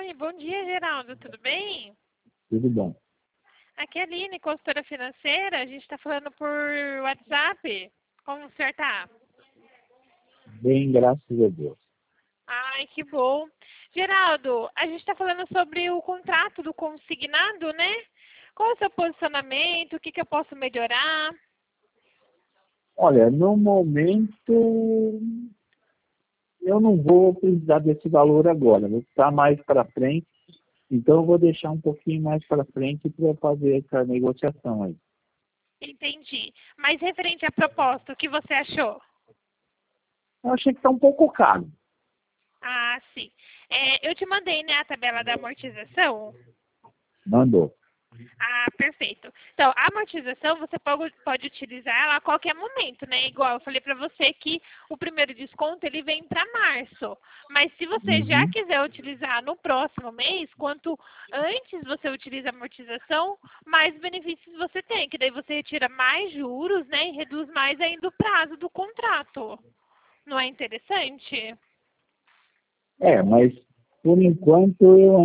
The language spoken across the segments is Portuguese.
Oi, bom dia, Geraldo. Tudo bem? Tudo bom. Aqui é a Aline, consultora financeira. A gente está falando por WhatsApp. Como o senhor tá? Bem, graças a Deus. Ai, que bom. Geraldo, a gente está falando sobre o contrato do consignado, né? Qual é o seu posicionamento? O que eu posso melhorar? Olha, no momento eu não vou precisar desse valor agora, vou estar mais para frente, então eu vou deixar um pouquinho mais para frente para fazer essa negociação aí. Entendi. Mas referente à proposta, o que você achou? Eu achei que está um pouco caro. Ah, sim. Eu te mandei, né, a tabela da amortização. Mandou. Ah, perfeito. Então, a amortização você pode utilizar ela a qualquer momento, né? Igual eu falei para você que o primeiro desconto ele vem para março. Mas se você já Uhum. quiser utilizar no próximo mês, quanto antes você utiliza a amortização, mais benefícios você tem, que daí você retira mais juros, né? E reduz mais ainda o prazo do contrato. Não é interessante? Mas por enquanto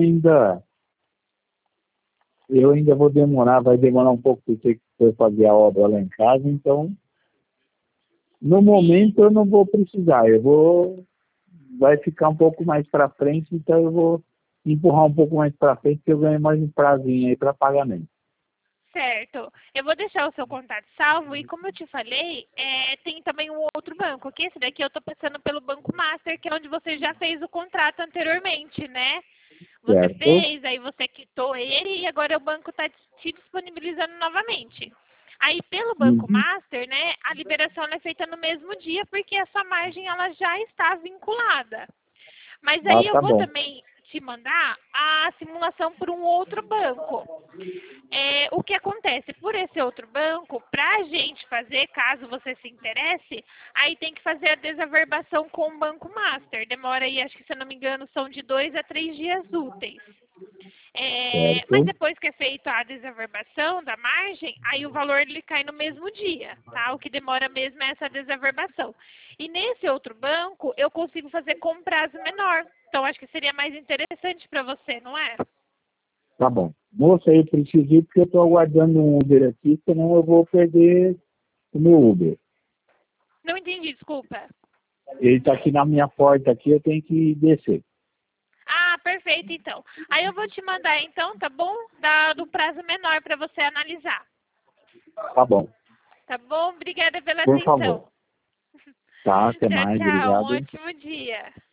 eu ainda vou demorar, vai demorar um pouco porque eu fazer a obra lá em casa, então no Sim. momento eu não vou precisar, vai ficar um pouco mais para frente, então eu vou empurrar um pouco mais para frente, porque eu ganho mais um prazinho aí para pagamento. Certo. Eu vou deixar o seu contato salvo e como eu te falei, tem também um outro banco, que esse daqui eu estou passando pelo Banco Master, que é onde você já fez o contrato anteriormente, né? Você Certo? fez, aí você quitou ele e agora o banco está te disponibilizando novamente. Aí pelo Banco Uhum. Master, né, a liberação ela é feita no mesmo dia porque essa margem ela já está vinculada. Mas Ah, aí eu tá vou bom. também te mandar a simulação por um outro banco. O que acontece? Por esse outro banco, para a gente fazer, caso você se interesse, aí tem que fazer a desaverbação com o Banco Master. Demora aí, acho que se eu não me engano, são de 2 a 3 dias úteis. Mas Certo? depois que é feita a desaverbação da margem, aí o valor ele cai no mesmo dia, tá? O que demora mesmo é essa desaverbação. E nesse outro banco, eu consigo fazer com prazo menor. Então, acho que seria mais interessante para você, não é? Tá bom. Moça, eu preciso ir porque eu estou aguardando um Uber aqui, senão eu vou perder o meu Uber. Não entendi, desculpa. Ele está aqui na minha porta aqui, eu tenho que descer. Ah, perfeito, então. Aí eu vou te mandar, então, tá bom? Do prazo menor para você analisar. Tá bom. Tá bom? Obrigada pela Por favor. atenção. Tá, até Tchau, mais, tchau. Um obrigado. ótimo dia.